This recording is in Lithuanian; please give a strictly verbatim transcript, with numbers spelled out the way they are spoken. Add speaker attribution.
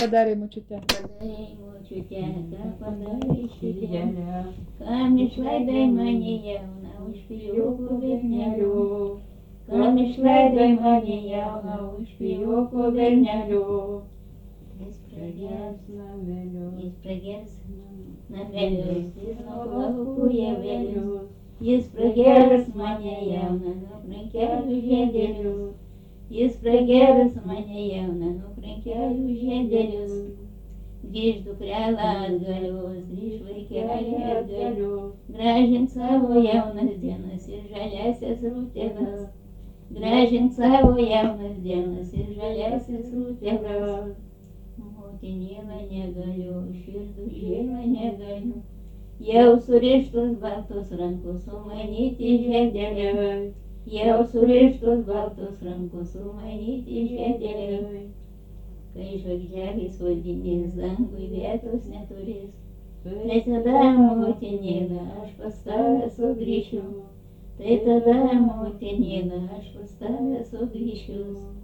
Speaker 1: Padarė močiutė.
Speaker 2: Padarė močiutė, ką padarė širdelę, kam išleidai mane jauną už pijoko bernelių, kam išleidai mane jauną už pijoko bernelių. Jis pragers namelius, jis pragers namelius, jis nuo plaukų javelius, jis pragers mane jauną nuo krankelių žiedelius. Jis pragers mane jauną nuo krankelių žiedelius. Grįž dukrelą atgalios, grįž vaikelį atgalios, gražink savo jaunas dienas ir žaliasias rūtelas. Gražink savo jaunas dienas ir žaliasias rūtelas. Motinėlą negaliu, širdužėlą negaliu, jau surištos baltos rankos sumanyti žiedeliai. Jau surištos baltos rankos sumanyti žiedeliai. Kai žvaigždeliais valdinės dangui vietos neturės, tai tada motinėlą aš pas tave sugrįšiu, tai tada motinėlą aš pas tave sugrįšiu.